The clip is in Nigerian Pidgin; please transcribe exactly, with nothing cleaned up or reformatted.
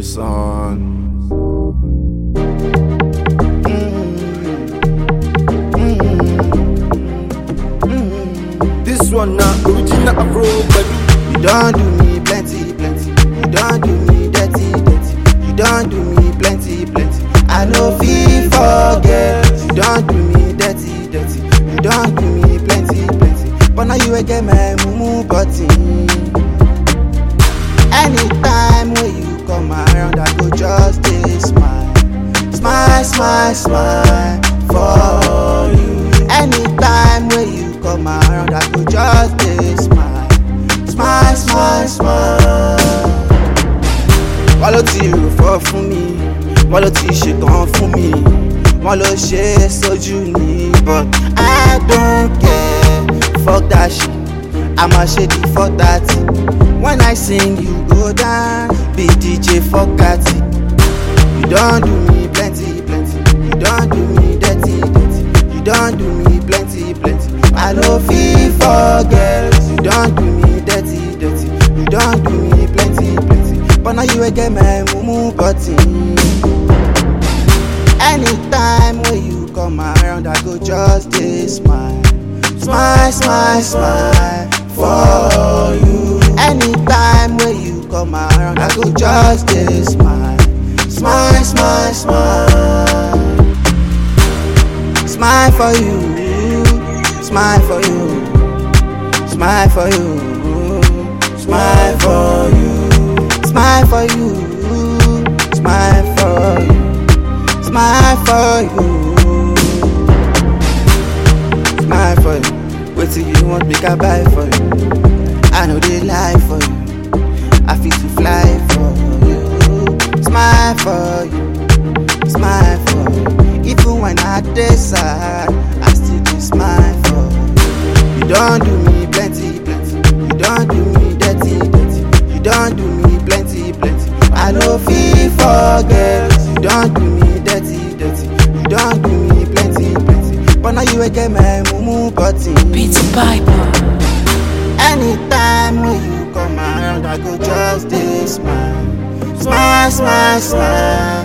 son. This one now, original Afro, baby. You don't do me plenty, plenty. You don't do me dirty, dirty. You don't do me plenty, plenty. I know feel forget. You don't do me dirty, dirty. You don't do me plenty, plenty. But now you again my mumu button. Anytime when you come around, I go just stay smile, smile, smile, smile for you. Anytime when you come around, I go just stay smile, smile, smile, smile. Wọ́n ló ti rò fọ́ fún mi, wọ́n ló ti ṣetán fún mi, wọ́n ló ṣe é sójú ni, but I don't care, fuck that shit, I'ma shake it for thirty. When I sing, you go down, be D J for Kati. You don't do me plenty, plenty. You don't do me dirty, dirty. You don't do me plenty, plenty. I know feel forget. You don't do me dirty, dirty. You don't do me plenty, plenty. But now you again my mumu button. Anytime when you come around, I go just stay smile, smile, smile, smile for you. Anytime when you come around, I go just stay smile, smile, smile, smile, smile for you, smile for you, smile for you, smile for you, smile for you, smile for you, smile for you, smile for you. Wait till you want me to buy for you. I know they lie for you. I feel to fly for you. Smile for you, smile for you. Even when I decide, I still do smile for you. You don't do me plenty, plenty. You don't do me dirty, dirty. You don't do me plenty, plenty. I know feel forget. You don't do me dirty, dirty. You don't do me plenty, plenty. But now you again my mumu button. Beats Piper. Anytime when you come around, I go just stay smile, smile, smile, smile.